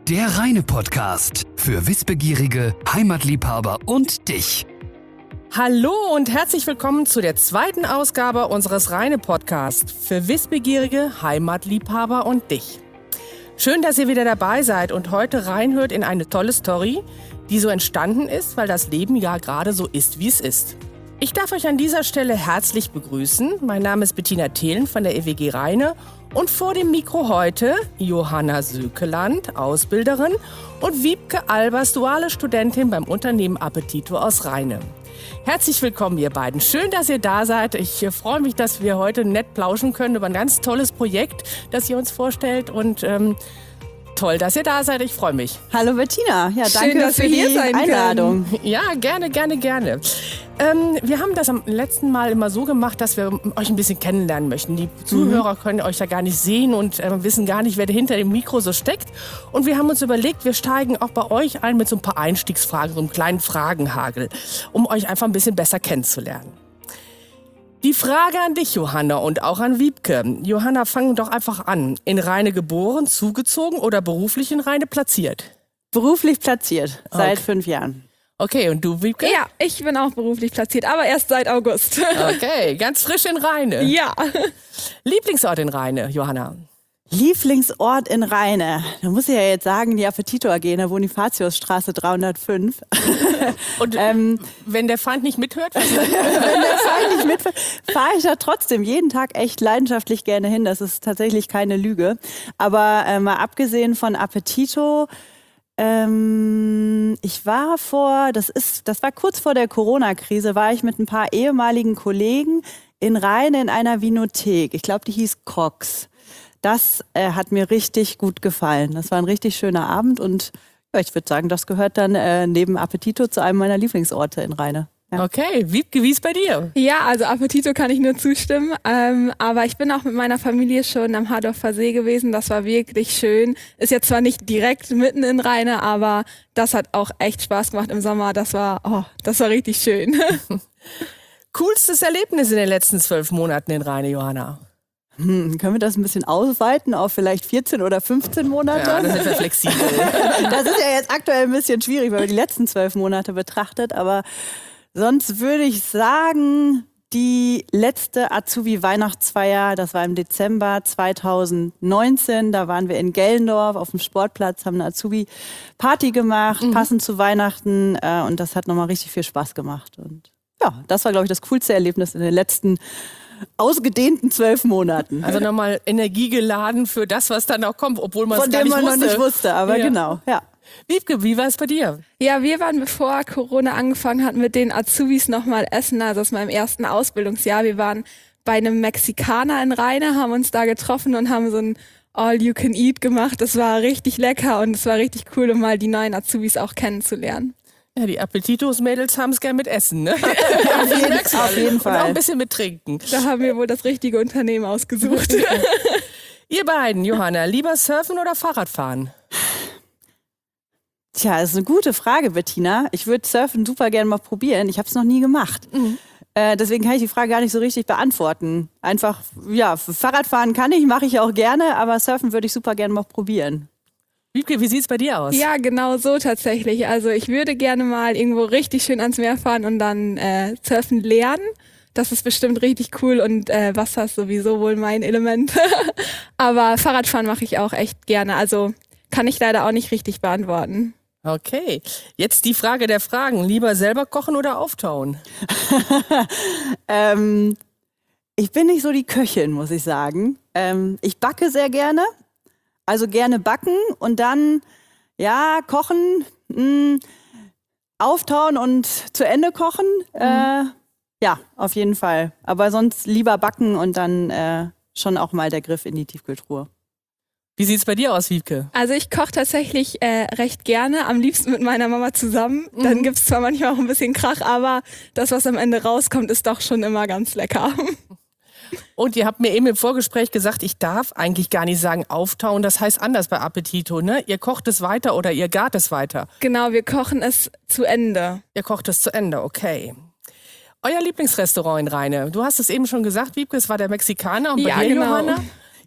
Der Rheine-Podcast für Wissbegierige, Heimatliebhaber und dich. Hallo und herzlich willkommen zu der zweiten Ausgabe unseres Rheine-Podcasts für Wissbegierige, Heimatliebhaber und dich. Schön, dass ihr wieder dabei seid und heute reinhört in eine tolle Story, die so entstanden ist, weil das Leben ja gerade so ist, wie es ist. Ich darf euch an dieser Stelle herzlich begrüßen. Mein Name ist Bettina Thelen von der EWG Rheine und vor dem Mikro heute Johanna Sökeland, Ausbilderin, und Wiebke Albers, duale Studentin beim Unternehmen Appetito aus Rheine. Herzlich willkommen, ihr beiden. Schön, dass ihr da seid. Ich freue mich, dass wir heute nett plauschen können über ein ganz tolles Projekt, das ihr uns vorstellt. Und toll, dass ihr da seid. Ich freue mich. Hallo Bettina. Ja, danke schön, dass für wir hier die sein Einladung. können. Ja, gerne. Wir haben das am letzten Mal immer so gemacht, dass wir euch ein bisschen kennenlernen möchten. Die Zuhörer können euch ja gar nicht sehen und wissen gar nicht, wer hinter dem Mikro so steckt. Und wir haben uns überlegt, wir steigen auch bei euch ein mit so ein paar Einstiegsfragen, so einem kleinen Fragenhagel, um euch einfach ein bisschen besser kennenzulernen. Die Frage an dich, Johanna, und auch an Wiebke. Johanna, fang doch einfach an. In Rheine geboren, zugezogen oder beruflich in Rheine platziert? Beruflich platziert, seit Okay. 5 Jahren. Okay, und du, Wiebke? Ja, ich bin auch beruflich platziert, aber erst seit August. Okay, ganz frisch in Rheine. Ja. Lieblingsort in Rheine, Johanna? Lieblingsort in Rheine. Da muss ich ja jetzt sagen, die Appetito AG in der Bonifatiusstraße 305. Und wenn der Feind nicht mithört? Wenn der Feind nicht mitfährt, fahre ich da trotzdem jeden Tag echt leidenschaftlich gerne hin. Das ist tatsächlich keine Lüge. Aber mal abgesehen von Appetito, ich war das war kurz vor der Corona-Krise, war ich mit ein paar ehemaligen Kollegen in Rheine in einer Vinothek. Ich glaube, die hieß Cox. Das hat mir richtig gut gefallen. Das war ein richtig schöner Abend und ja, ich würde sagen, das gehört dann neben Appetito zu einem meiner Lieblingsorte in Rheine. Ja. Okay, Wiebke, wie ist bei dir? Ja, also Appetito kann ich nur zustimmen. Aber ich bin auch mit meiner Familie schon am Hardorfer See gewesen. Das war wirklich schön. Ist jetzt zwar nicht direkt mitten in Rheine, aber das hat auch echt Spaß gemacht im Sommer. Das war richtig schön. Coolstes Erlebnis in den letzten 12 Monaten in Rheine, Johanna? Können wir das ein bisschen ausweiten auf vielleicht 14 oder 15 Monate? Ja, das ist ja flexibel. Das ist ja jetzt aktuell ein bisschen schwierig, wenn man die letzten 12 Monate betrachtet. Aber sonst würde ich sagen, die letzte Azubi-Weihnachtsfeier, das war im Dezember 2019. Da waren wir in Gellendorf auf dem Sportplatz, haben eine Azubi-Party gemacht, passend zu Weihnachten. Und das hat nochmal richtig viel Spaß gemacht. Und ja, das war, glaube ich, das coolste Erlebnis in den letzten ausgedehnten 12 Monaten. Also nochmal Energie geladen für das, was dann auch kommt, obwohl man es Von gar dem nicht man wusste. noch nicht wusste, aber Ja. genau, ja. Wiebke, wie war es bei dir? Ja, wir waren, bevor Corona angefangen hat, mit den Azubis nochmal essen. Also das war im ersten Ausbildungsjahr. Wir waren bei einem Mexikaner in Rheine, haben uns da getroffen und haben so ein All-You-Can-Eat gemacht. Das war richtig lecker und es war richtig cool, um mal die neuen Azubis auch kennenzulernen. Ja, die Appetitos-Mädels haben es gern mit Essen, ne? Auf jeden Und auch ein Fall. bisschen mit Trinken. Da haben wir wohl das richtige Unternehmen ausgesucht. Ihr beiden, Johanna, lieber surfen oder Fahrradfahren? Tja, das ist eine gute Frage, Bettina. Ich würde Surfen super gerne mal probieren. Ich habe es noch nie gemacht. Deswegen kann ich die Frage gar nicht so richtig beantworten. Einfach, ja, Fahrradfahren kann ich, mache ich auch gerne, aber Surfen würde ich super gerne mal probieren. Wiebke, wie sieht's bei dir aus? Ja, genau so tatsächlich. Also ich würde gerne mal irgendwo richtig schön ans Meer fahren und dann surfen lernen. Das ist bestimmt richtig cool und Wasser ist sowieso wohl mein Element. Aber Fahrradfahren mache ich auch echt gerne. Also kann ich leider auch nicht richtig beantworten. Okay, jetzt die Frage der Fragen. Lieber selber kochen oder auftauen? Ich bin nicht so die Köchin, muss ich sagen. Ich backe sehr gerne. Also gerne backen und dann, ja, kochen, auftauen und zu Ende kochen. Ja, auf jeden Fall. Aber sonst lieber backen und dann schon auch mal der Griff in die Tiefkühltruhe. Wie sieht's bei dir aus, Wiebke? Also ich koche tatsächlich recht gerne, am liebsten mit meiner Mama zusammen. Dann gibt's zwar manchmal auch ein bisschen Krach, aber das, was am Ende rauskommt, ist doch schon immer ganz lecker. Und ihr habt mir eben im Vorgespräch gesagt, ich darf eigentlich gar nicht sagen auftauen. Das heißt anders bei Appetito, ne? Ihr kocht es weiter oder ihr gart es weiter? Genau, wir kochen es zu Ende. Ihr kocht es zu Ende, okay. Euer Lieblingsrestaurant in Rheine. Du hast es eben schon gesagt, Wiebke, es war der Mexikaner. Und bei Ja, dir, genau. Johanna?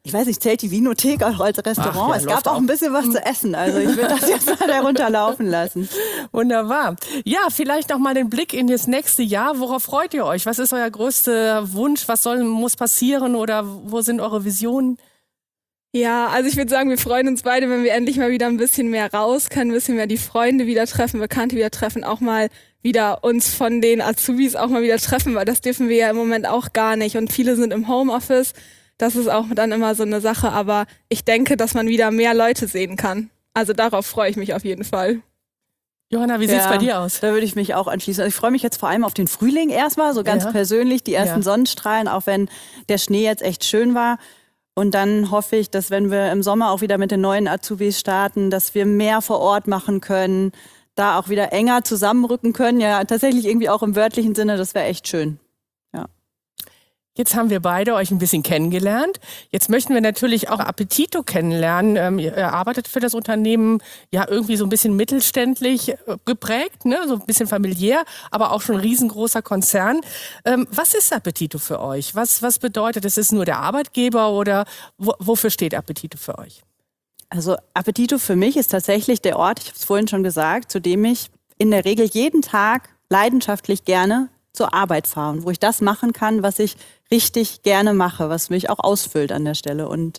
ich weiß nicht, zählt die Vinothek auch als Restaurant? Ach ja, es gab auch ein bisschen was zu essen. Also ich würde das jetzt mal darunter laufen lassen. Wunderbar. Ja, vielleicht noch mal den Blick in das nächste Jahr. Worauf freut ihr euch? Was ist euer größter Wunsch? Was muss passieren oder wo sind eure Visionen? Ja, also ich würde sagen, wir freuen uns beide, wenn wir endlich mal wieder ein bisschen mehr raus können, ein bisschen mehr die Freunde wieder treffen, Bekannte wieder treffen, auch mal wieder uns von den Azubis auch mal wieder treffen, weil das dürfen wir ja im Moment auch gar nicht. Und viele sind im Homeoffice. Das ist auch dann immer so eine Sache. Aber ich denke, dass man wieder mehr Leute sehen kann. Also darauf freue ich mich auf jeden Fall. Johanna, wie sieht's bei dir aus? Da würde ich mich auch anschließen. Also ich freue mich jetzt vor allem auf den Frühling erstmal, so ganz persönlich, die ersten Sonnenstrahlen, auch wenn der Schnee jetzt echt schön war. Und dann hoffe ich, dass wenn wir im Sommer auch wieder mit den neuen Azubis starten, dass wir mehr vor Ort machen können, da auch wieder enger zusammenrücken können. Ja, tatsächlich irgendwie auch im wörtlichen Sinne, das wäre echt schön. Ja. Jetzt haben wir beide euch ein bisschen kennengelernt. Jetzt möchten wir natürlich auch Appetito kennenlernen. Ihr arbeitet für das Unternehmen ja irgendwie so ein bisschen mittelständlich geprägt, ne? So ein bisschen familiär, aber auch schon ein riesengroßer Konzern. Was ist Appetito für euch? Was bedeutet, es ist nur der Arbeitgeber oder wofür steht Appetito für euch? Also Appetito für mich ist tatsächlich der Ort, ich habe es vorhin schon gesagt, zu dem ich in der Regel jeden Tag leidenschaftlich gerne zur Arbeit fahre, wo ich das machen kann, was ich richtig gerne mache, was mich auch ausfüllt an der Stelle. Und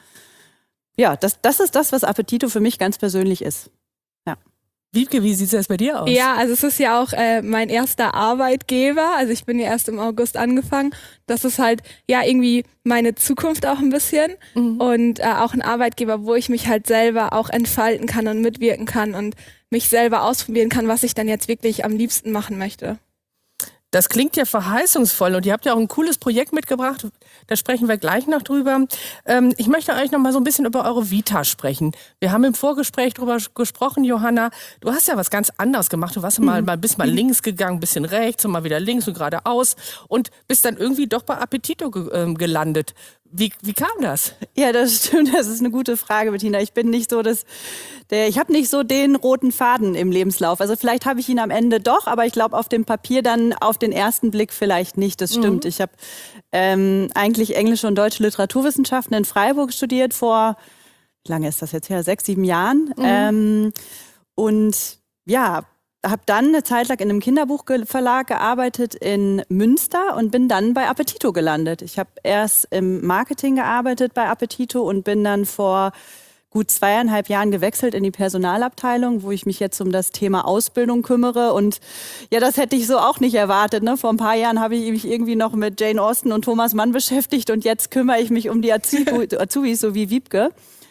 das ist das, was Appetito für mich ganz persönlich ist. Ja. Wiebke, wie sieht es bei dir aus? Ja, also es ist ja auch mein erster Arbeitgeber. Also ich bin ja erst im August angefangen. Das ist halt ja irgendwie meine Zukunft auch ein bisschen. Und auch ein Arbeitgeber, wo ich mich halt selber auch entfalten kann und mitwirken kann und mich selber ausprobieren kann, was ich dann jetzt wirklich am liebsten machen möchte. Das klingt ja verheißungsvoll und ihr habt ja auch ein cooles Projekt mitgebracht, da sprechen wir gleich noch drüber. Ich möchte euch noch mal so ein bisschen über eure Vita sprechen. Wir haben im Vorgespräch drüber gesprochen, Johanna, du hast ja was ganz anderes gemacht. Du warst bist mal links gegangen, bisschen rechts und mal wieder links und geradeaus und bist dann irgendwie doch bei Appetito gelandet. Wie kam das? Ja, das stimmt. Das ist eine gute Frage, Bettina. Ich bin nicht so ich habe nicht so den roten Faden im Lebenslauf. Also vielleicht habe ich ihn am Ende doch, aber ich glaube auf dem Papier dann auf den ersten Blick vielleicht nicht. Das stimmt. Ich habe eigentlich englische und deutsche Literaturwissenschaften in Freiburg studiert vor, wie lange ist das jetzt her? 6, 7 Jahren. Und ja, habe dann eine Zeit lang in einem Kinderbuchverlag gearbeitet in Münster und bin dann bei Appetito gelandet. Ich habe erst im Marketing gearbeitet bei Appetito und bin dann vor gut 2,5 Jahren gewechselt in die Personalabteilung, wo ich mich jetzt um das Thema Ausbildung kümmere. Und ja, das hätte ich so auch nicht erwartet. Ne? Vor ein paar Jahren habe ich mich irgendwie noch mit Jane Austen und Thomas Mann beschäftigt und jetzt kümmere ich mich um die Azubis, so wie Wiebke.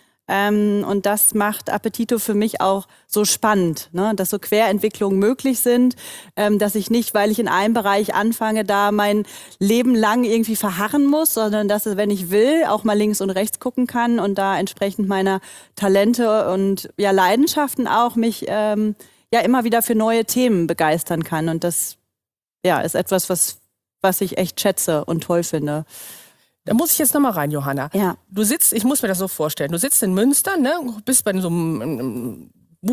Und das macht Appetito für mich auch so spannend, ne? Dass so Querentwicklungen möglich sind, dass ich nicht, weil ich in einem Bereich anfange, da mein Leben lang irgendwie verharren muss, sondern dass, wenn ich will, auch mal links und rechts gucken kann und da entsprechend meiner Talente und ja Leidenschaften auch mich ja immer wieder für neue Themen begeistern kann. Und das ja ist etwas, was ich echt schätze und toll finde. Da muss ich jetzt nochmal rein, Johanna. Ja. Du sitzt, ich muss mir das so vorstellen, du sitzt in Münster, ne, bist bei so einem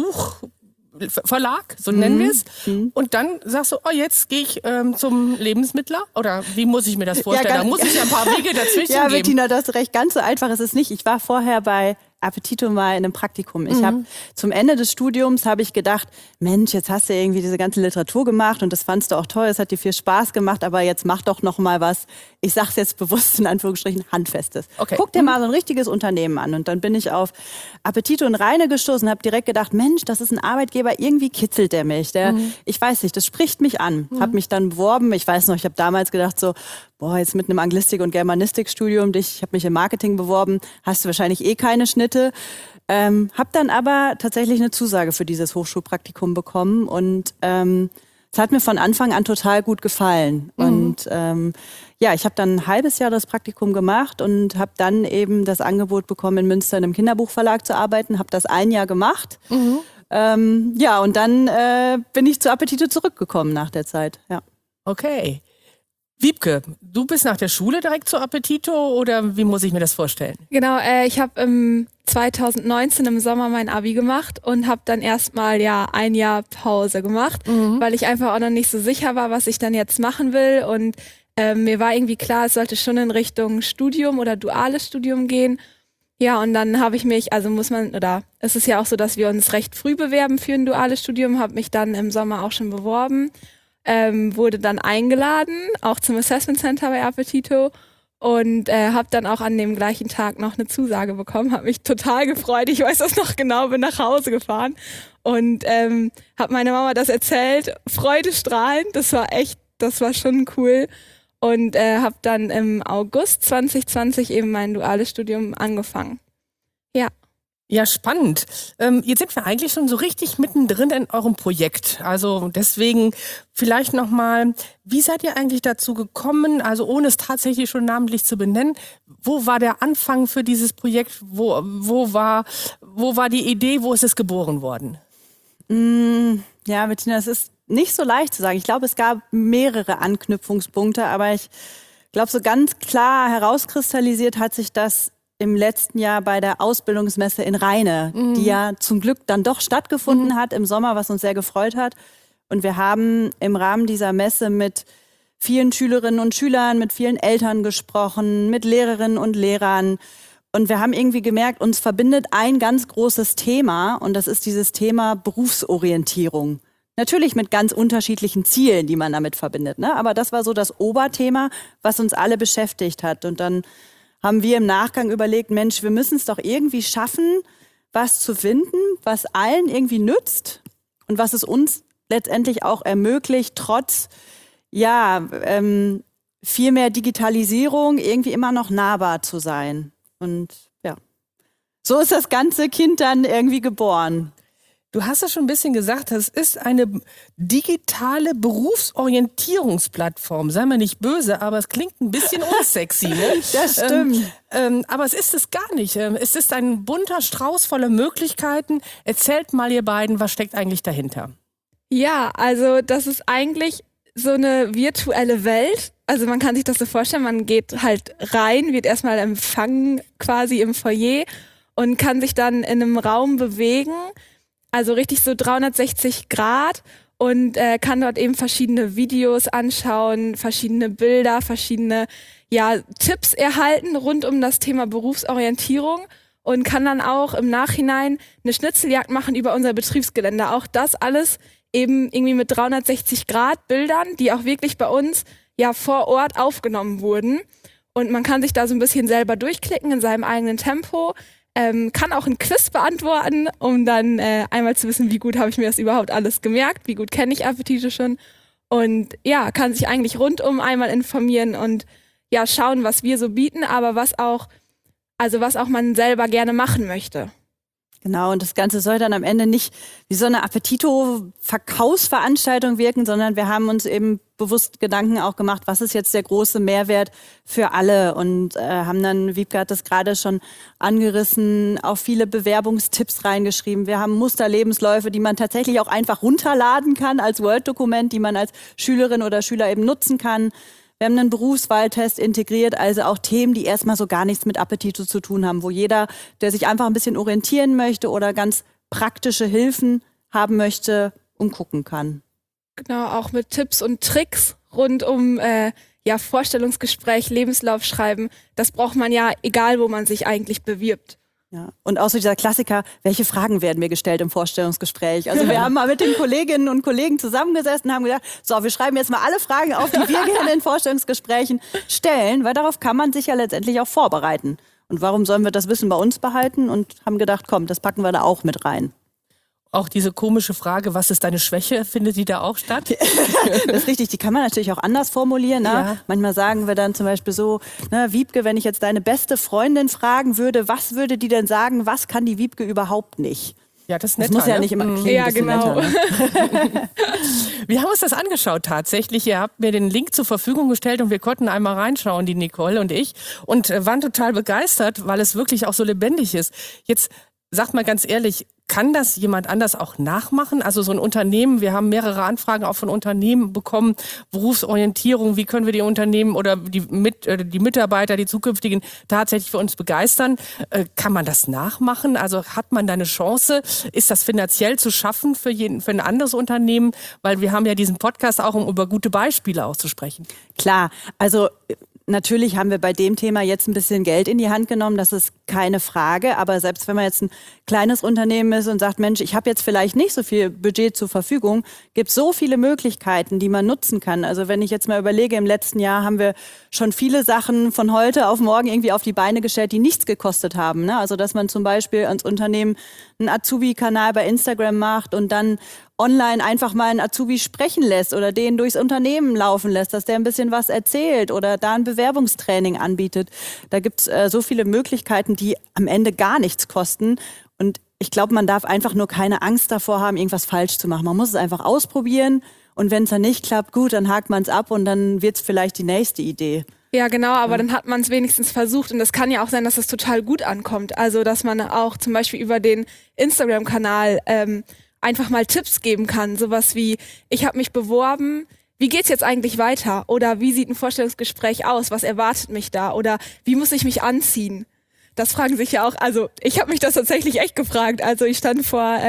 Buchverlag, so nennen wir es. Und dann sagst du, oh, jetzt gehe ich zum Lebensmittler? Oder wie muss ich mir das vorstellen? Da muss es ja ein paar Wege dazwischen geben. Ja, Bettina, du hast recht, ganz so einfach ist es nicht. Ich war vorher bei Appetito mal in einem Praktikum. Ich habe zum Ende des Studiums habe ich gedacht, Mensch, jetzt hast du irgendwie diese ganze Literatur gemacht und das fandst du auch toll, es hat dir viel Spaß gemacht, aber jetzt mach doch noch mal was, ich sag's jetzt bewusst in Anführungsstrichen, Handfestes. Okay. Guck dir mal so ein richtiges Unternehmen an. Und dann bin ich auf Appetito in Rheine gestoßen und habe direkt gedacht, Mensch, das ist ein Arbeitgeber, irgendwie kitzelt der mich. Ich weiß nicht, das spricht mich an. Habe mich dann beworben, ich weiß noch, ich habe damals gedacht so, boah, jetzt mit einem Anglistik- und Germanistikstudium, ich habe mich im Marketing beworben, hast du wahrscheinlich eh keine Schnitte. Habe dann aber tatsächlich eine Zusage für dieses Hochschulpraktikum bekommen und es hat mir von Anfang an total gut gefallen. Und ja, ich habe dann ein halbes Jahr das Praktikum gemacht und habe dann eben das Angebot bekommen, in Münster in einem Kinderbuchverlag zu arbeiten, habe das 1 Jahr gemacht. Ja, und dann bin ich zu Appetito zurückgekommen nach der Zeit. Ja. Okay. Wiebke, du bist nach der Schule direkt zu Appetito oder wie muss ich mir das vorstellen? Genau, ich habe 2019 im Sommer mein Abi gemacht und habe dann erstmal 1 Jahr Pause gemacht, weil ich einfach auch noch nicht so sicher war, was ich dann jetzt machen will. Und Mir war irgendwie klar, es sollte schon in Richtung Studium oder duales Studium gehen. Ja, und dann habe ich mich, es ist ja auch so, dass wir uns recht früh bewerben für ein duales Studium, habe mich dann im Sommer auch schon beworben, wurde dann eingeladen, auch zum Assessment Center bei Appetito und habe dann auch an dem gleichen Tag noch eine Zusage bekommen, habe mich total gefreut, ich weiß das noch genau, bin nach Hause gefahren und habe meiner Mama das erzählt, freudestrahlend, das war schon cool. Und habe dann im August 2020 eben mein duales Studium angefangen. Ja. Ja, spannend. Jetzt sind wir eigentlich schon so richtig mittendrin in eurem Projekt. Also deswegen vielleicht nochmal, wie seid ihr eigentlich dazu gekommen, also ohne es tatsächlich schon namentlich zu benennen, wo war der Anfang für dieses Projekt? Wo war die Idee, wo ist es geboren worden? Ja, Bettina, es ist nicht so leicht zu sagen. Ich glaube, es gab mehrere Anknüpfungspunkte, aber ich glaube, so ganz klar herauskristallisiert hat sich das im letzten Jahr bei der Ausbildungsmesse in Rheine, die ja zum Glück dann doch stattgefunden hat im Sommer, was uns sehr gefreut hat. Und wir haben im Rahmen dieser Messe mit vielen Schülerinnen und Schülern, mit vielen Eltern gesprochen, mit Lehrerinnen und Lehrern. Und wir haben irgendwie gemerkt, uns verbindet ein ganz großes Thema und das ist dieses Thema Berufsorientierung. Natürlich mit ganz unterschiedlichen Zielen, die man damit verbindet, ne? Aber das war so das Oberthema, was uns alle beschäftigt hat. Und dann haben wir im Nachgang überlegt, Mensch, wir müssen es doch irgendwie schaffen, was zu finden, was allen irgendwie nützt und was es uns letztendlich auch ermöglicht, trotz viel mehr Digitalisierung irgendwie immer noch nahbar zu sein. Und ja, so ist das ganze Kind dann irgendwie geboren. Du hast es schon ein bisschen gesagt, es ist eine digitale Berufsorientierungsplattform. Sei mir nicht böse, aber es klingt ein bisschen unsexy. Ne? Das stimmt. Aber es ist es gar nicht. Es ist ein bunter Strauß voller Möglichkeiten. Erzählt mal ihr beiden, was steckt eigentlich dahinter? Ja, also das ist eigentlich so eine virtuelle Welt. Also man kann sich das so vorstellen, man geht halt rein, wird erstmal empfangen quasi im Foyer und kann sich dann in einem Raum bewegen. Also richtig so 360 Grad und kann dort eben verschiedene Videos anschauen, verschiedene Bilder, verschiedene Tipps erhalten rund um das Thema Berufsorientierung und kann dann auch im Nachhinein eine Schnitzeljagd machen über unser Betriebsgelände. Auch das alles eben irgendwie mit 360 Grad Bildern, die auch wirklich bei uns vor Ort aufgenommen wurden. Und man kann sich da so ein bisschen selber durchklicken in seinem eigenen Tempo. Kann auch ein Quiz beantworten, um dann einmal zu wissen, wie gut habe ich mir das überhaupt alles gemerkt, wie gut kenne ich Appetito schon und kann sich eigentlich rundum einmal informieren und schauen, was wir so bieten, aber was auch man selber gerne machen möchte. Genau, und das Ganze soll dann am Ende nicht wie so eine Appetito-Verkaufsveranstaltung wirken, sondern wir haben uns eben bewusst Gedanken auch gemacht, was ist jetzt der große Mehrwert für alle und haben dann, Wiebke hat das gerade schon angerissen, auch viele Bewerbungstipps reingeschrieben. Wir haben Musterlebensläufe, die man tatsächlich auch einfach runterladen kann als Word-Dokument, die man als Schülerin oder Schüler eben nutzen kann. Wir haben einen Berufswahltest integriert, also auch Themen, die erstmal so gar nichts mit Appetito zu tun haben, wo jeder, der sich einfach ein bisschen orientieren möchte oder ganz praktische Hilfen haben möchte, umgucken kann. Genau, auch mit Tipps und Tricks rund um Vorstellungsgespräch, Lebenslauf schreiben. Das braucht man ja, egal wo man sich eigentlich bewirbt. Ja. Und auch so dieser Klassiker, welche Fragen werden mir gestellt im Vorstellungsgespräch? Also wir haben mal mit den Kolleginnen und Kollegen zusammengesessen und haben gesagt, so, wir schreiben jetzt mal alle Fragen auf, die wir gerne in Vorstellungsgesprächen stellen, weil darauf kann man sich ja letztendlich auch vorbereiten. Und warum sollen wir das Wissen bei uns behalten? Und haben gedacht, komm, das packen wir da auch mit rein. Auch diese komische Frage, was ist deine Schwäche, findet die da auch statt? Das ist richtig, die kann man natürlich auch anders formulieren. Ne? Ja. Manchmal sagen wir dann zum Beispiel so, Wiebke, wenn ich jetzt deine beste Freundin fragen würde, was würde die denn sagen, was kann die Wiebke überhaupt nicht? Ja, das ist netter, muss ja nicht immer klingen. Ja, genau. Netter, ne? Wir haben uns das angeschaut tatsächlich. Ihr habt mir den Link zur Verfügung gestellt und wir konnten einmal reinschauen, die Nicole und ich, und waren total begeistert, weil es wirklich auch so lebendig ist. Jetzt sagt mal ganz ehrlich, kann das jemand anders auch nachmachen? Also so ein Unternehmen, wir haben mehrere Anfragen auch von Unternehmen bekommen, Berufsorientierung, wie können wir die Unternehmen oder die Mitarbeiter, die zukünftigen tatsächlich für uns begeistern? Kann man das nachmachen? Also hat man da eine Chance? Ist das finanziell zu schaffen für ein anderes Unternehmen? Weil wir haben ja diesen Podcast auch, um über gute Beispiele auch zu sprechen. Klar, also natürlich haben wir bei dem Thema jetzt ein bisschen Geld in die Hand genommen, das ist keine Frage. Aber selbst wenn man jetzt ein kleines Unternehmen ist und sagt, Mensch, ich habe jetzt vielleicht nicht so viel Budget zur Verfügung, gibt es so viele Möglichkeiten, die man nutzen kann. Also wenn ich jetzt mal überlege, im letzten Jahr haben wir schon viele Sachen von heute auf morgen irgendwie auf die Beine gestellt, die nichts gekostet haben. Ne? Also dass man zum Beispiel ans Unternehmen einen Azubi-Kanal bei Instagram macht und dann online einfach mal einen Azubi sprechen lässt oder den durchs Unternehmen laufen lässt, dass der ein bisschen was erzählt oder da ein Bewerbungstraining anbietet. Da gibt's so viele Möglichkeiten, die am Ende gar nichts kosten. Und ich glaube, man darf einfach nur keine Angst davor haben, irgendwas falsch zu machen. Man muss es einfach ausprobieren und wenn es dann nicht klappt, gut, dann hakt man es ab und dann wird's vielleicht die nächste Idee. Ja, genau, aber dann hat man es wenigstens versucht und es kann ja auch sein, dass es total gut ankommt. Also, dass man auch zum Beispiel über den Instagram-Kanal einfach mal Tipps geben kann. Sowas wie, ich habe mich beworben, wie geht's jetzt eigentlich weiter? Oder wie sieht ein Vorstellungsgespräch aus? Was erwartet mich da? Oder wie muss ich mich anziehen? Das fragen sich ja auch, also ich habe mich das tatsächlich echt gefragt. Also ich stand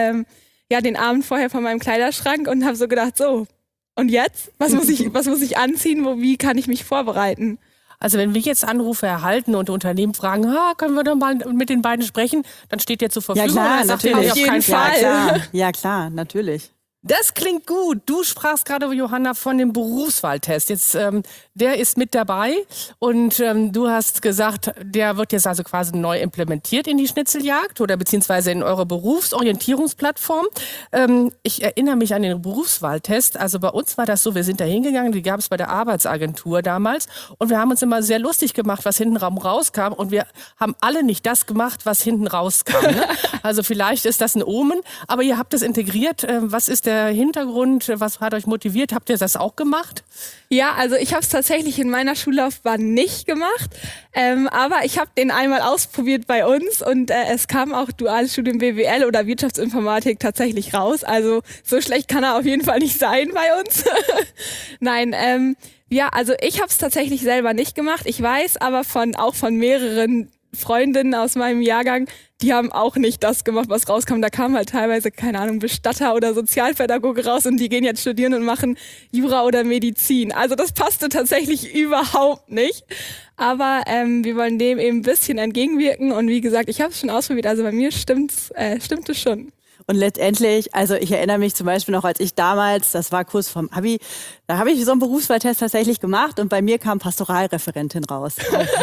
den Abend vorher vor meinem Kleiderschrank und habe so gedacht, so, und jetzt? Was muss ich anziehen? Wie kann ich mich vorbereiten? Also wenn wir jetzt Anrufe erhalten und Unternehmen fragen, können wir doch mal mit den beiden sprechen, dann steht der zur Verfügung. Ja klar, natürlich. Auf jeden Fall. Ja klar, natürlich. Das klingt gut. Du sprachst gerade, Johanna, von dem Berufswahltest. Jetzt, der ist mit dabei und du hast gesagt, der wird jetzt also quasi neu implementiert in die Schnitzeljagd oder beziehungsweise in eure Berufsorientierungsplattform. Ich erinnere mich an den Berufswahltest. Also bei uns war das so, wir sind da hingegangen, die gab es bei der Arbeitsagentur damals und wir haben uns immer sehr lustig gemacht, was hinten rauskam und wir haben alle nicht das gemacht, was hinten rauskam. Ne? Also vielleicht ist das ein Omen, aber ihr habt es integriert. Was ist der Hintergrund? Was hat euch motiviert? Habt ihr das auch gemacht? Ja, also ich habe es tatsächlich in meiner Schullaufbahn nicht gemacht, aber ich habe den einmal ausprobiert bei uns und es kam auch duales Studium BWL oder Wirtschaftsinformatik tatsächlich raus. Also so schlecht kann er auf jeden Fall nicht sein bei uns. Nein, also ich habe es tatsächlich selber nicht gemacht. Ich weiß aber auch von mehreren Freundinnen aus meinem Jahrgang, die haben auch nicht das gemacht, was rauskam. Da kam halt teilweise, keine Ahnung, Bestatter oder Sozialpädagoge raus und die gehen jetzt studieren und machen Jura oder Medizin. Also das passte tatsächlich überhaupt nicht. Aber wir wollen dem eben ein bisschen entgegenwirken und wie gesagt, ich habe es schon ausprobiert, also bei mir stimmt es schon. Und letztendlich, also ich erinnere mich zum Beispiel noch, als ich damals, das war kurz vorm Abi, da habe ich so einen Berufswahltest tatsächlich gemacht und bei mir kam Pastoralreferentin raus.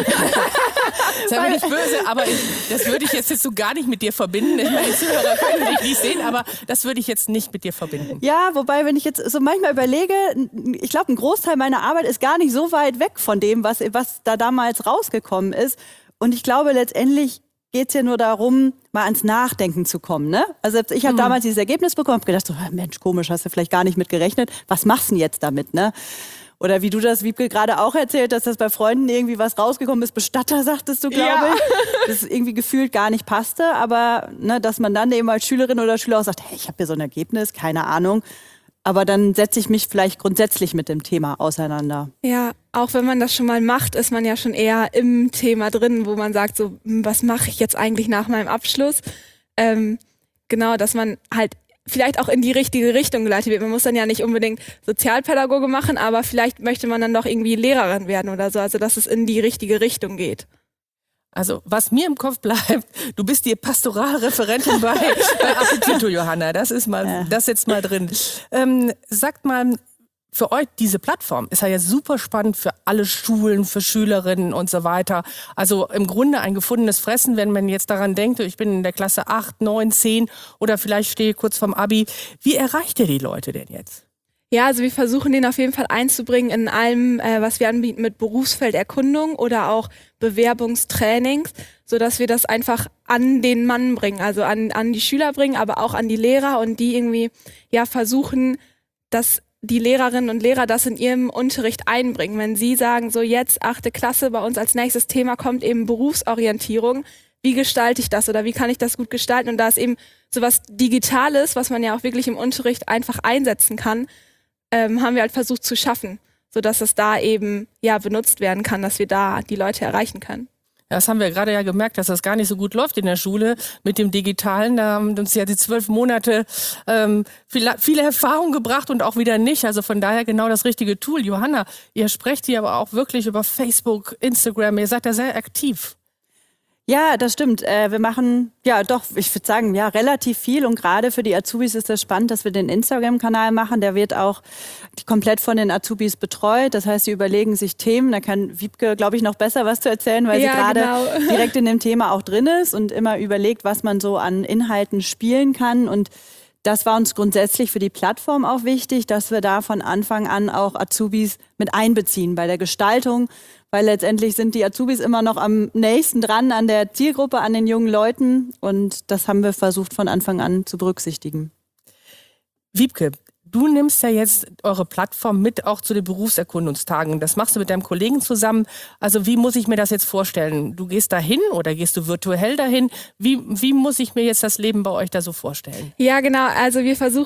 Sei mir nicht böse, aber das würde ich jetzt so gar nicht mit dir verbinden. Ich meine, die Zuhörer können dich nicht sehen, aber das würde ich jetzt nicht mit dir verbinden. Ja, wobei, wenn ich jetzt so manchmal überlege, ich glaube, ein Großteil meiner Arbeit ist gar nicht so weit weg von dem, was da damals rausgekommen ist. Und ich glaube, letztendlich geht's ja nur darum, mal ans Nachdenken zu kommen. Ne? Also ich habe damals dieses Ergebnis bekommen und gedacht, so, Mensch, komisch, hast du vielleicht gar nicht mit gerechnet. Was machst du denn jetzt damit? Ne? Oder wie du das, Wiebke, gerade auch erzählt, dass das bei Freunden irgendwie was rausgekommen ist. Bestatter, sagtest du, glaube ich. Das irgendwie gefühlt gar nicht passte. Aber ne, dass man dann eben als Schülerin oder Schüler auch sagt, hey, ich habe hier so ein Ergebnis, keine Ahnung. Aber dann setze ich mich vielleicht grundsätzlich mit dem Thema auseinander. Ja, auch wenn man das schon mal macht, ist man ja schon eher im Thema drin, wo man sagt, so, was mache ich jetzt eigentlich nach meinem Abschluss? Genau, dass man halt vielleicht auch in die richtige Richtung geleitet wird. Man muss dann ja nicht unbedingt Sozialpädagoge machen, aber vielleicht möchte man dann doch irgendwie Lehrerin werden oder so, also dass es in die richtige Richtung geht. Also, was mir im Kopf bleibt, du bist die Pastoralreferentin bei Appetito, Johanna. Das ist mal, das jetzt mal drin. Sagt mal, für euch diese Plattform ist ja super spannend für alle Schulen, für Schülerinnen und so weiter. Also im Grunde ein gefundenes Fressen, wenn man jetzt daran denkt, ich bin in der Klasse 8, 9, 10 oder vielleicht stehe kurz vorm Abi. Wie erreicht ihr die Leute denn jetzt? Ja, also wir versuchen den auf jeden Fall einzubringen in allem, was wir anbieten mit Berufsfelderkundung oder auch Bewerbungstrainings, sodass wir das einfach an den Mann bringen, also an die Schüler bringen, aber auch an die Lehrer und die irgendwie versuchen, dass die Lehrerinnen und Lehrer das in ihrem Unterricht einbringen. Wenn sie sagen, so jetzt 8. Klasse, bei uns als nächstes Thema kommt eben Berufsorientierung, wie gestalte ich das oder wie kann ich das gut gestalten? Und da ist eben sowas Digitales, was man ja auch wirklich im Unterricht einfach einsetzen kann, haben wir halt versucht zu schaffen, sodass es da eben benutzt werden kann, dass wir da die Leute erreichen können. Ja, das haben wir gerade ja gemerkt, dass das gar nicht so gut läuft in der Schule mit dem Digitalen. Da haben uns ja die 12 Monate viele Erfahrungen gebracht und auch wieder nicht. Also von daher genau das richtige Tool. Johanna, ihr sprecht hier aber auch wirklich über Facebook, Instagram. Ihr seid da sehr aktiv. Ja, das stimmt. Wir machen, ich würde sagen, relativ viel. Und gerade für die Azubis ist das spannend, dass wir den Instagram-Kanal machen. Der wird auch komplett von den Azubis betreut. Das heißt, sie überlegen sich Themen. Da kann Wiebke, glaube ich, noch besser was zu erzählen, weil sie gerade direkt in dem Thema auch drin ist und immer überlegt, was man so an Inhalten spielen kann. Und das war uns grundsätzlich für die Plattform auch wichtig, dass wir da von Anfang an auch Azubis mit einbeziehen bei der Gestaltung. Weil letztendlich sind die Azubis immer noch am nächsten dran an der Zielgruppe, an den jungen Leuten. Und das haben wir versucht von Anfang an zu berücksichtigen. Wiebke, du nimmst ja jetzt eure Plattform mit auch zu den Berufserkundungstagen. Das machst du mit deinem Kollegen zusammen. Also wie muss ich mir das jetzt vorstellen? Du gehst dahin oder gehst du virtuell dahin? Wie muss ich mir jetzt das Leben bei euch da so vorstellen? Ja, genau. Also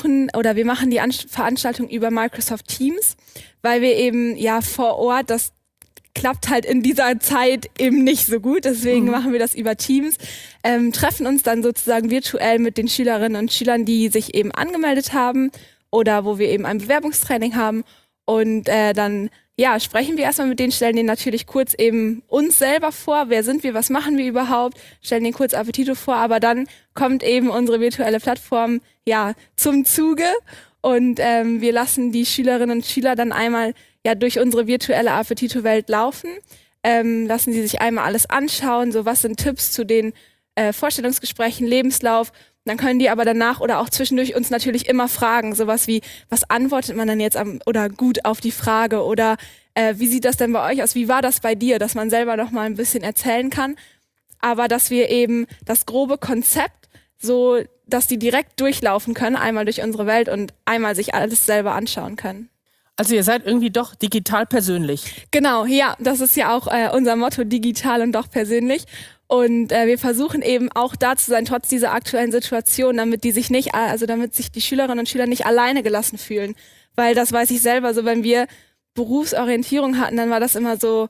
wir machen die Veranstaltung über Microsoft Teams, weil wir eben vor Ort das klappt halt in dieser Zeit eben nicht so gut. Deswegen machen wir das über Teams, treffen uns dann sozusagen virtuell mit den Schülerinnen und Schülern, die sich eben angemeldet haben oder wo wir eben ein Bewerbungstraining haben. Und dann sprechen wir erstmal mit denen, stellen denen natürlich kurz eben uns selber vor. Wer sind wir, was machen wir überhaupt? Stellen denen kurz Appetito vor. Aber dann kommt eben unsere virtuelle Plattform zum Zuge. Und wir lassen die Schülerinnen und Schüler dann einmal durch unsere virtuelle Appetito-Welt laufen, lassen sie sich einmal alles anschauen, so was sind Tipps zu den Vorstellungsgesprächen, Lebenslauf. Dann können die aber danach oder auch zwischendurch uns natürlich immer fragen, sowas wie, was antwortet man dann jetzt oder gut auf die Frage oder wie sieht das denn bei euch aus, wie war das bei dir, dass man selber noch mal ein bisschen erzählen kann, aber dass wir eben das grobe Konzept so, dass die direkt durchlaufen können, einmal durch unsere Welt und einmal sich alles selber anschauen können. Also ihr seid irgendwie doch digital persönlich. Genau, ja, das ist ja auch unser Motto, digital und doch persönlich. Und wir versuchen eben auch da zu sein, trotz dieser aktuellen Situation, damit sich die Schülerinnen und Schüler nicht alleine gelassen fühlen. Weil das weiß ich selber, so wenn wir Berufsorientierung hatten, dann war das immer so,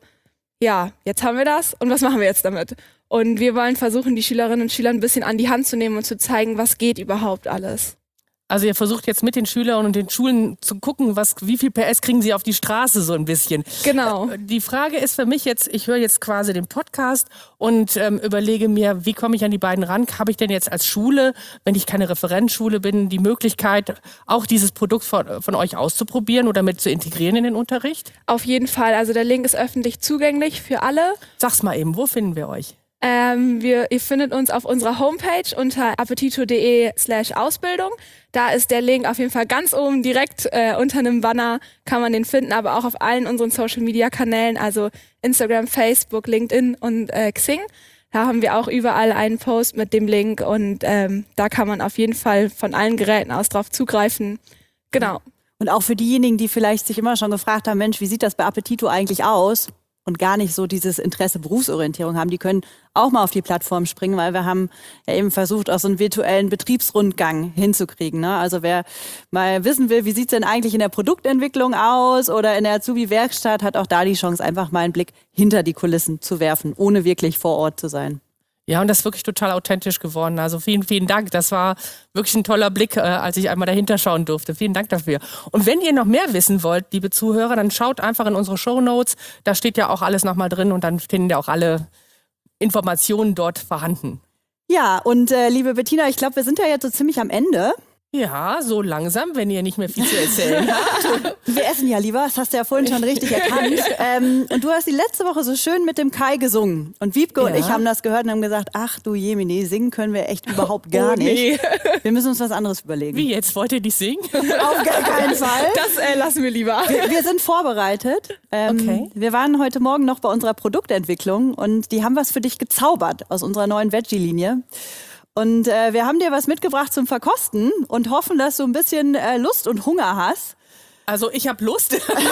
jetzt haben wir das und was machen wir jetzt damit? Und wir wollen versuchen, die Schülerinnen und Schüler ein bisschen an die Hand zu nehmen und zu zeigen, was geht überhaupt alles. Also ihr versucht jetzt mit den Schülern und den Schulen zu gucken, wie viel PS kriegen sie auf die Straße so ein bisschen. Genau. Die Frage ist für mich jetzt, ich höre jetzt quasi den Podcast und überlege mir, wie komme ich an die beiden ran? Habe ich denn jetzt als Schule, wenn ich keine Referenzschule bin, die Möglichkeit, auch dieses Produkt von euch auszuprobieren oder mit zu integrieren in den Unterricht? Auf jeden Fall. Also der Link ist öffentlich zugänglich für alle. Sag's mal eben, wo finden wir euch? Ihr findet uns auf unserer Homepage unter appetito.de/Ausbildung. Da ist der Link auf jeden Fall ganz oben direkt unter einem Banner, kann man den finden, aber auch auf allen unseren Social-Media-Kanälen, also Instagram, Facebook, LinkedIn und Xing. Da haben wir auch überall einen Post mit dem Link und da kann man auf jeden Fall von allen Geräten aus drauf zugreifen. Genau. Und auch für diejenigen, die vielleicht sich immer schon gefragt haben, Mensch, wie sieht das bei Appetito eigentlich aus? Und gar nicht so dieses Interesse Berufsorientierung haben, die können auch mal auf die Plattform springen, weil wir haben ja eben versucht, auch so einen virtuellen Betriebsrundgang hinzukriegen. Ne? Also wer mal wissen will, wie sieht's denn eigentlich in der Produktentwicklung aus oder in der Azubi-Werkstatt, hat auch da die Chance, einfach mal einen Blick hinter die Kulissen zu werfen, ohne wirklich vor Ort zu sein. Ja, und das ist wirklich total authentisch geworden. Also vielen, vielen Dank. Das war wirklich ein toller Blick, als ich einmal dahinter schauen durfte. Vielen Dank dafür. Und wenn ihr noch mehr wissen wollt, liebe Zuhörer, dann schaut einfach in unsere Shownotes. Da steht ja auch alles nochmal drin und dann finden ja auch alle Informationen dort vorhanden. Ja, und liebe Bettina, ich glaube, wir sind ja jetzt so ziemlich am Ende. Ja, so langsam, wenn ihr nicht mehr viel zu erzählen habt. Wir essen ja lieber, das hast du ja vorhin schon richtig erkannt. Und du hast die letzte Woche so schön mit dem Kai gesungen. Und Wiebke und ich haben das gehört und haben gesagt, ach du Jemine, singen können wir echt überhaupt gar nicht. Wir müssen uns was anderes überlegen. Wie jetzt? Wollt ihr nicht singen? Auf gar keinen Fall. Das lassen wir lieber. Wir sind vorbereitet. Okay. Wir waren heute Morgen noch bei unserer Produktentwicklung und die haben was für dich gezaubert aus unserer neuen Veggie-Linie. Und wir haben dir was mitgebracht zum Verkosten und hoffen, dass du ein bisschen Lust und Hunger hast. Also ich habe Lust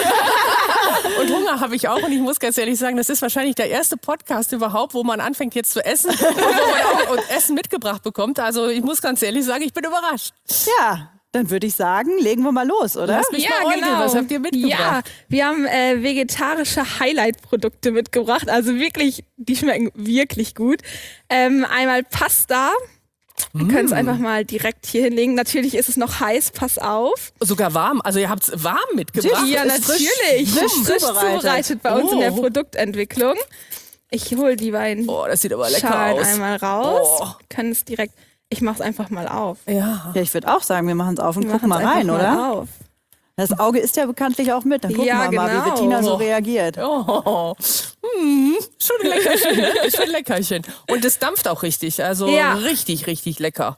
und Hunger habe ich auch und ich muss ganz ehrlich sagen, das ist wahrscheinlich der erste Podcast überhaupt, wo man anfängt jetzt zu essen und wo man auch Essen mitgebracht bekommt. Also ich muss ganz ehrlich sagen, ich bin überrascht. Ja, dann würde ich sagen, legen wir mal los, oder? Lass mich mal äugeln. Was habt ihr mitgebracht? Ja, wir haben vegetarische Highlight-Produkte mitgebracht. Also wirklich, die schmecken wirklich gut. Einmal Pasta. Wir können es einfach mal direkt hier hinlegen. Natürlich ist es noch heiß, pass auf. Sogar warm, also ihr habt es warm mitgebracht? Ja, natürlich. Frisch zubereitet bei uns in der Oh. Produktentwicklung. Ich hole die beiden Oh, das sieht aber lecker Schalen aus. einmal raus. Oh. Können es direkt. Ich mache es einfach mal auf. Ja. Ja, ich würde auch sagen, wir machen es auf und Wir gucken mal machen's rein, einfach oder? mal auf. Das Auge ist ja bekanntlich auch mit. Dann gucken Ja, wir mal, wie genau. Bettina so reagiert. Oh. Schon ein Leckerchen, ne? Schon ein Leckerchen. Und es dampft auch richtig, also Ja. richtig, richtig lecker.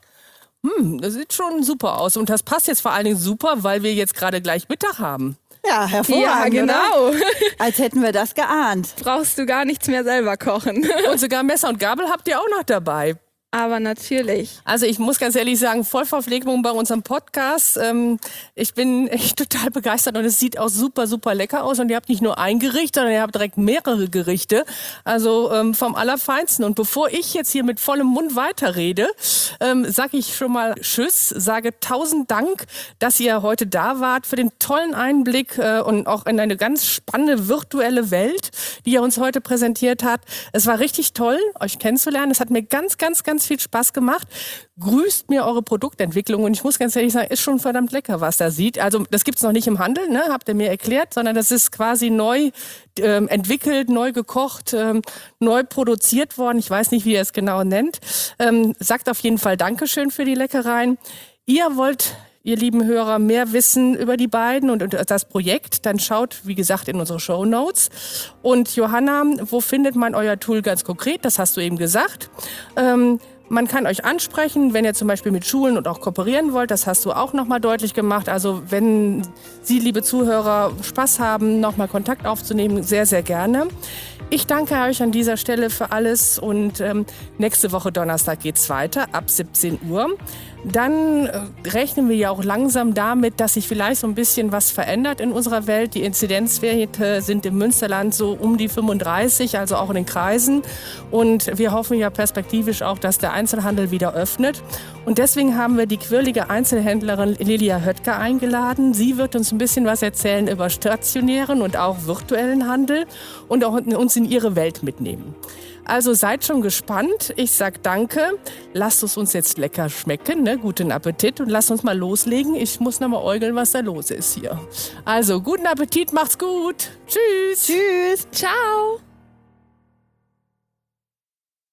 Das sieht schon super aus. Und das passt jetzt vor allen Dingen super, weil wir jetzt gerade gleich Mittag haben. Ja, hervorragend, Ja, oder? genau. Als hätten wir das geahnt. Brauchst du gar nichts mehr selber kochen. Und sogar Messer und Gabel habt ihr auch noch dabei. Aber natürlich. Also ich muss ganz ehrlich sagen, Vollverpflegung bei unserem Podcast. Ich bin echt total begeistert und es sieht auch super, super lecker aus. Und ihr habt nicht nur ein Gericht, sondern ihr habt direkt mehrere Gerichte. Also vom Allerfeinsten. Und bevor ich jetzt hier mit vollem Mund weiterrede, sage ich schon mal Tschüss, sage 1000 Dank, dass ihr heute da wart für den tollen Einblick und auch in eine ganz spannende virtuelle Welt, die ihr uns heute präsentiert habt. Es war richtig toll, euch kennenzulernen. Es hat mir ganz, ganz, ganz viel Spaß gemacht. Grüßt mir eure Produktentwicklung und ich muss ganz ehrlich sagen, ist schon verdammt lecker, was da sieht. Also das gibt's noch nicht im Handel, ne, habt ihr mir erklärt, sondern das ist quasi neu entwickelt, neu gekocht, neu produziert worden. Ich weiß nicht, wie ihr es genau nennt. Sagt auf jeden Fall Dankeschön für die Leckereien. Ihr wollt, ihr lieben Hörer, mehr wissen über die beiden und das Projekt, dann schaut, wie gesagt, in unsere Shownotes. Und Johanna, wo findet man euer Tool ganz konkret? Das hast du eben gesagt. Man kann euch ansprechen, wenn ihr zum Beispiel mit Schulen und auch kooperieren wollt. Das hast du auch nochmal deutlich gemacht. Also wenn Sie, liebe Zuhörer, Spaß haben, nochmal Kontakt aufzunehmen, sehr, sehr gerne. Ich danke euch an dieser Stelle für alles und nächste Woche Donnerstag geht's weiter ab 17 Uhr. Dann rechnen wir ja auch langsam damit, dass sich vielleicht so ein bisschen was verändert in unserer Welt. Die Inzidenzwerte sind im Münsterland so um die 35, also auch in den Kreisen. Und wir hoffen ja perspektivisch auch, dass der Einzelhandel wieder öffnet. Und deswegen haben wir die quirlige Einzelhändlerin Lilia Höttger eingeladen. Sie wird uns ein bisschen was erzählen über stationären und auch virtuellen Handel und auch uns in ihre Welt mitnehmen. Also seid schon gespannt. Ich sag danke. Lasst es uns jetzt lecker schmecken, ne? Guten Appetit und lasst uns mal loslegen. Ich muss noch mal äugeln, was da los ist hier. Also guten Appetit, macht's gut. Tschüss. Tschüss. Ciao.